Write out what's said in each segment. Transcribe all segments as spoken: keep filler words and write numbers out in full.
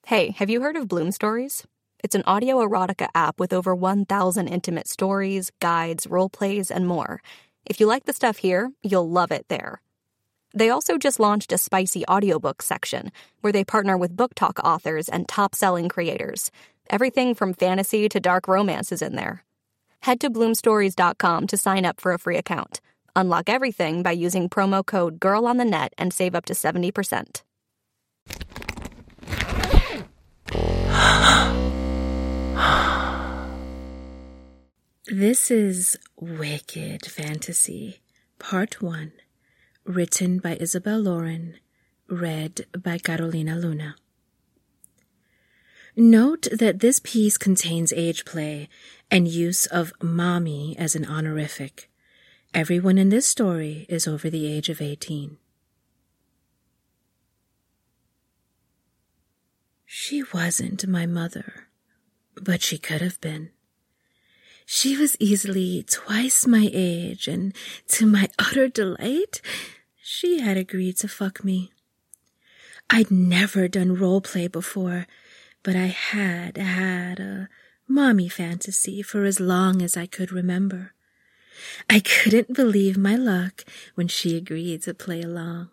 Hey, have you heard of Bloom Stories? It's an audio erotica app with over one thousand intimate stories, guides, role plays, and more. If you like the stuff here, you'll love it there. They also just launched a spicy audiobook section where they partner with book talk authors and top-selling creators. Everything from fantasy to dark romance is in there. Head to bloom stories dot com to sign up for a free account. Unlock everything by using promo code GIRLONTHENET and save up to seventy percent. This is Wicked Fantasy, Part one, written by Isabel Lauren, read by Carolina Luna. Note that this piece contains age play and use of mommy as an honorific. Everyone in this story is over the age of eighteen. She wasn't my mother, but she could have been. She was easily twice my age, and to my utter delight, she had agreed to fuck me. I'd never done role play before, but I had had a mommy fantasy for as long as I could remember. I couldn't believe my luck when she agreed to play along.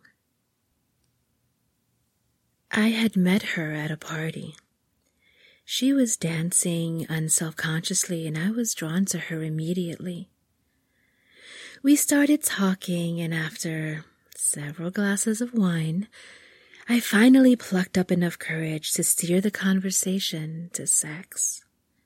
I had met her at a party. She was dancing unselfconsciously, and I was drawn to her immediately. We started talking, and after several glasses of wine, I finally plucked up enough courage to steer the conversation to sex.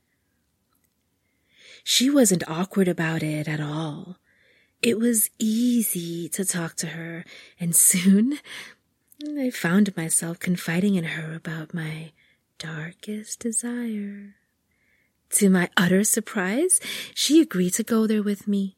She wasn't awkward about it at all. It was easy to talk to her, and soon I found myself confiding in her about my darkest desire. To my utter surprise, she agreed to go there with me.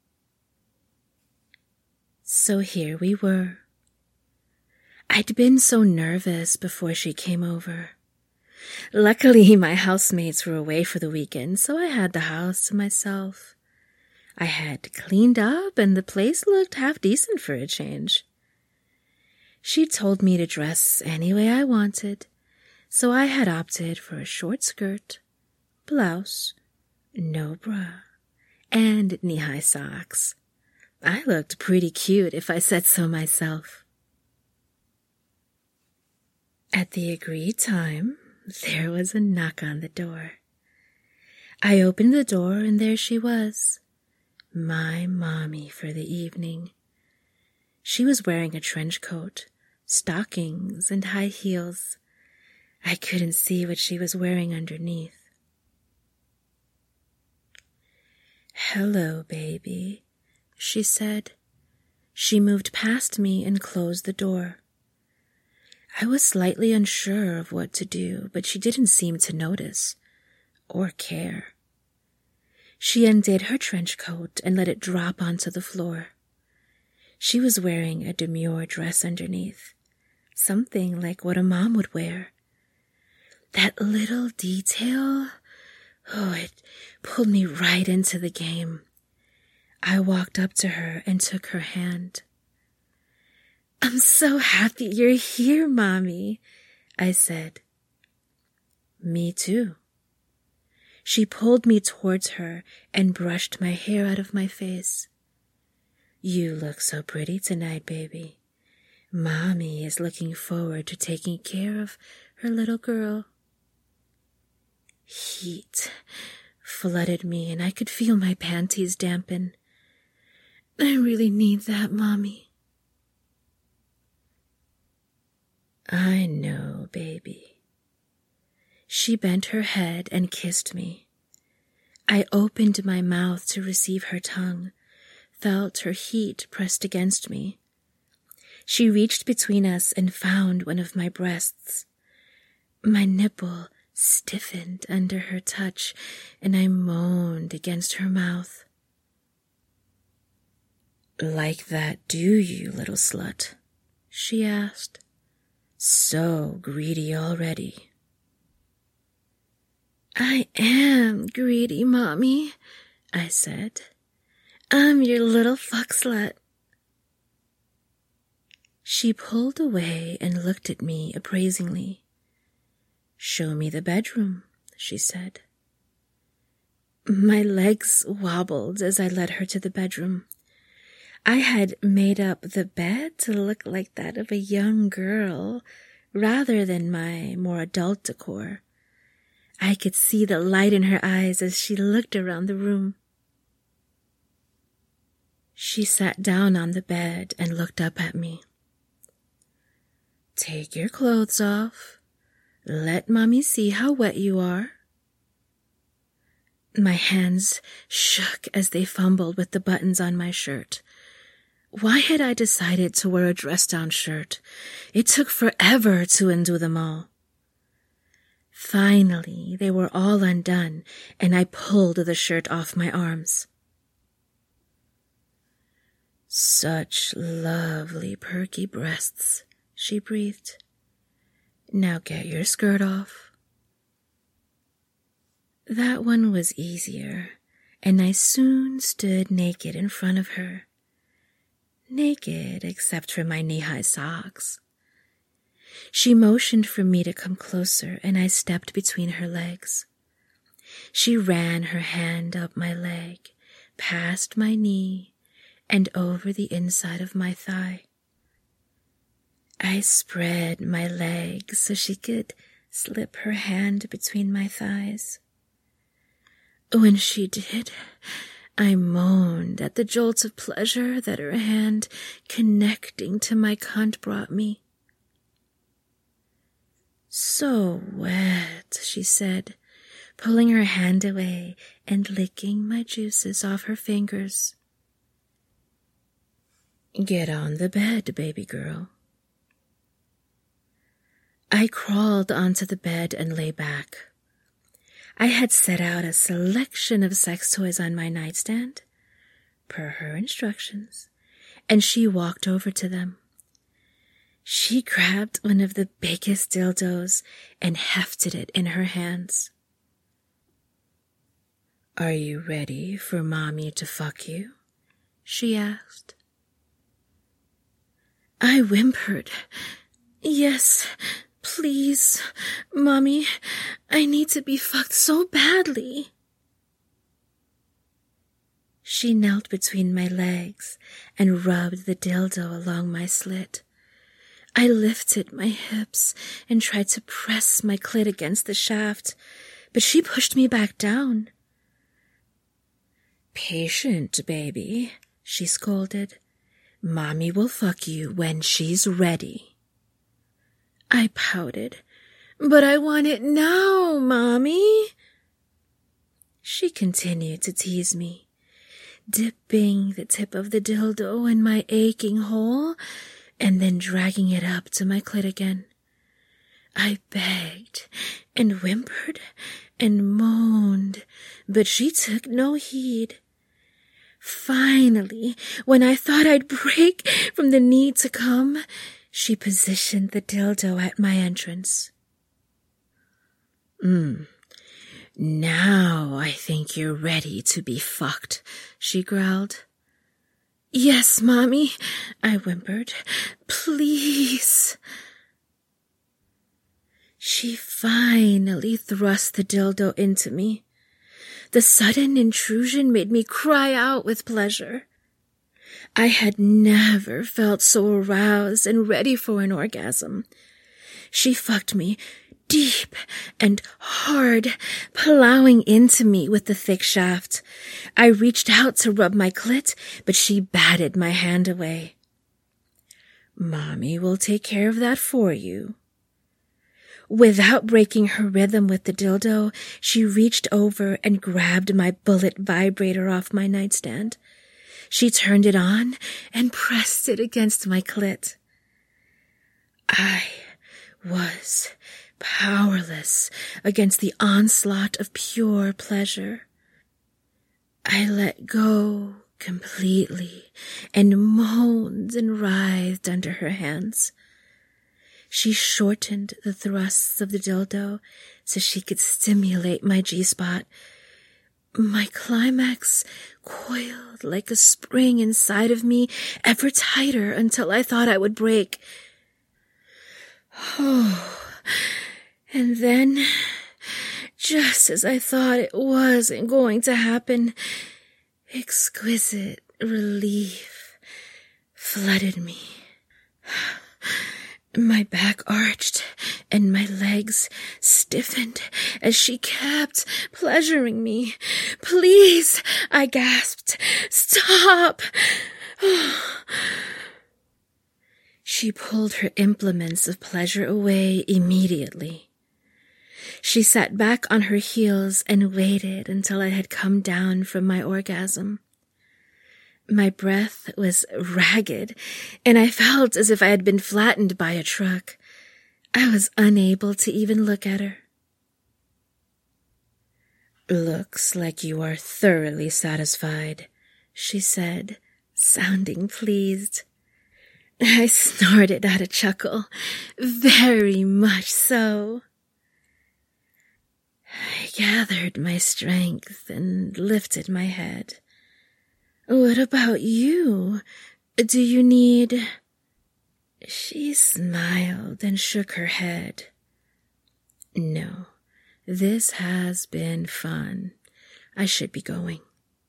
So here we were. I'd been so nervous before she came over. Luckily, my housemates were away for the weekend, so I had the house to myself. I had cleaned up, and the place looked half decent for a change. She told me to dress any way I wanted, so I had opted for a short skirt, blouse, no bra, and knee-high socks. I looked pretty cute if I said so myself. At the agreed time, there was a knock on the door. I opened the door, and there she was, my mommy for the evening. She was wearing a trench coat, stockings, and high heels. I couldn't see what she was wearing underneath. "Hello, baby," she said. She moved past me and closed the door. I was slightly unsure of what to do, but she didn't seem to notice or care. She undid her trench coat and let it drop onto the floor. She was wearing a demure dress underneath, something like what a mom would wear. That little detail, oh, it pulled me right into the game. I walked up to her and took her hand. "I'm so happy you're here, Mommy," I said. "Me too." She pulled me towards her and brushed my hair out of my face. "You look so pretty tonight, baby. Mommy is looking forward to taking care of her little girl." Heat flooded me, and I could feel my panties dampen. "I really need that, Mommy." "I know, baby." She bent her head and kissed me. I opened my mouth to receive her tongue, felt her heat pressed against me. She reached between us and found one of my breasts. My nipple stiffened under her touch, and I moaned against her mouth. "Like that, do you, little slut?" she asked. "So greedy already." "I am greedy, Mommy," I said. "I'm your little fuck slut." She pulled away and looked at me appraisingly. "Show me the bedroom," she said. My legs wobbled as I led her to the bedroom. I had made up the bed to look like that of a young girl rather than my more adult decor. I could see the light in her eyes as she looked around the room. She sat down on the bed and looked up at me. "Take your clothes off. Let Mommy see how wet you are." My hands shook as they fumbled with the buttons on my shirt. Why had I decided to wear a dress-down shirt? It took forever to undo them all. Finally, they were all undone, and I pulled the shirt off my arms. "Such lovely, perky breasts," she breathed. "Now get your skirt off." That one was easier, and I soon stood naked in front of her. Naked except for my knee-high socks. She motioned for me to come closer, and I stepped between her legs. She ran her hand up my leg, past my knee, and over the inside of my thigh. I spread my legs so she could slip her hand between my thighs. When she did, I moaned at the jolts of pleasure that her hand connecting to my cunt brought me. "So wet," she said, pulling her hand away and licking my juices off her fingers. "Get on the bed, baby girl." I crawled onto the bed and lay back. I had set out a selection of sex toys on my nightstand, per her instructions, and she walked over to them. She grabbed one of the biggest dildos and hefted it in her hands. "Are you ready for Mommy to fuck you?" she asked. I whimpered, "Yes, please, Mommy, I need to be fucked so badly." She knelt between my legs and rubbed the dildo along my slit. I lifted my hips and tried to press my clit against the shaft, but she pushed me back down. "Patient, baby," she scolded. "Mommy will fuck you when she's ready." I pouted. "But I want it now, Mommy." She continued to tease me, dipping the tip of the dildo in my aching hole and then dragging it up to my clit again. I begged and whimpered and moaned, but she took no heed. Finally, when I thought I'd break from the need to come, she positioned the dildo at my entrance. Mm, now I think you're ready to be fucked," she growled. "Yes, Mommy," I whimpered. "Please." She finally thrust the dildo into me. The sudden intrusion made me cry out with pleasure. I had never felt so aroused and ready for an orgasm. She fucked me deep and hard, plowing into me with the thick shaft. I reached out to rub my clit, but she batted my hand away. "Mommy will take care of that for you." Without breaking her rhythm with the dildo, she reached over and grabbed my bullet vibrator off my nightstand. She turned it on and pressed it against my clit. I was powerless against the onslaught of pure pleasure. I let go completely and moaned and writhed under her hands. She shortened the thrusts of the dildo so she could stimulate my G-spot. My climax coiled like a spring inside of me, ever tighter until I thought I would break. Oh, And then, just as I thought it wasn't going to happen, exquisite relief flooded me. My back arched and my legs stiffened as she kept pleasuring me. "Please," I gasped. "Stop." She pulled her implements of pleasure away immediately. She sat back on her heels and waited until I had come down from my orgasm. My breath was ragged, and I felt as if I had been flattened by a truck. I was unable to even look at her. "Looks like you are thoroughly satisfied," she said, sounding pleased. I snorted out a chuckle. "Very much so." I gathered my strength and lifted my head. "What about you? Do you need—" She smiled and shook her head. "No, this has been fun. I should be going."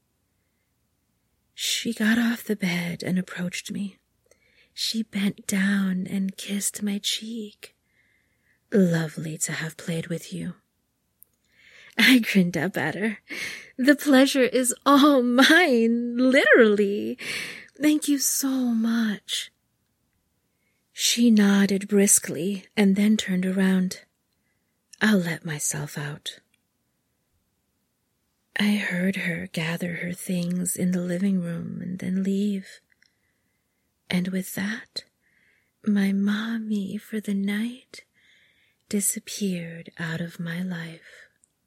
She got off the bed and approached me. She bent down and kissed my cheek. "Lovely to have played with you." I grinned up at her. "The pleasure is all mine, literally. Thank you so much." She nodded briskly and then turned around. "I'll let myself out." I heard her gather her things in the living room and then leave. And with that, my mommy for the night disappeared out of my life.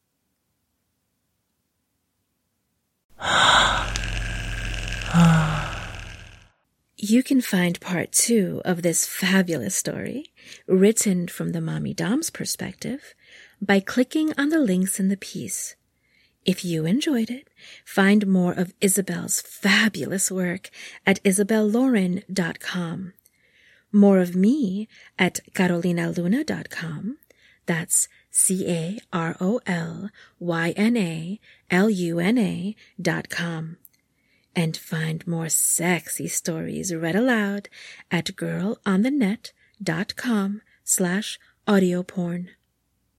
You can find part two of this fabulous story, written from the Mommy Dom's perspective, by clicking on the links in the piece. If you enjoyed it, find more of Isabel's fabulous work at isabel lauren dot com. More of me at carolina luna dot com. That's C A R O L Y N A L U N A dot com. And find more sexy stories read aloud at girl on the net dot com slash audio porn.